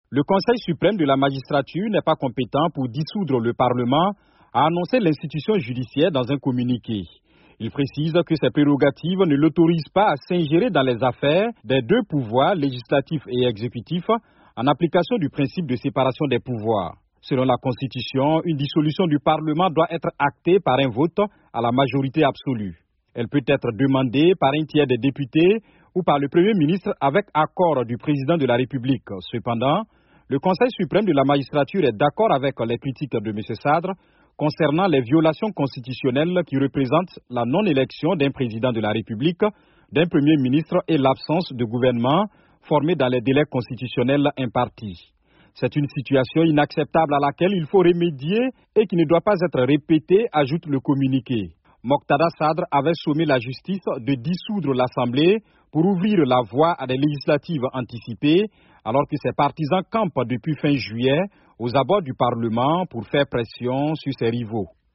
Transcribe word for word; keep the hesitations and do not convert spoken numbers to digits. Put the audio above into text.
Le Conseil suprême de la magistrature n'est pas compétent pour dissoudre le Parlement, a annoncé l'institution judiciaire dans un communiqué. Il précise que ses prérogatives ne l'autorisent pas à s'ingérer dans les affaires des deux pouvoirs, législatifs et exécutifs, en application du principe de séparation des pouvoirs. Selon la Constitution, une dissolution du Parlement doit être actée par un vote à la majorité absolue. Elle peut être demandée par un tiers des députés ou par le Premier ministre avec accord du Président de la République. Cependant, le Conseil suprême de la magistrature est d'accord avec les critiques de M. Sadr concernant les violations constitutionnelles qui représentent la non-élection d'un président de la République, d'un Premier ministre et l'absence de gouvernement formé dans les délais constitutionnels impartis. C'est une situation inacceptable à laquelle il faut remédier et qui ne doit pas être répétée, ajoute le communiqué. Moqtada Sadr avait sommé la justice de dissoudre l'Assemblée pour ouvrir la voie à des législatives anticipées, alors que ses partisans campent depuis fin juillet aux abords du Parlement pour faire pression sur ses rivaux.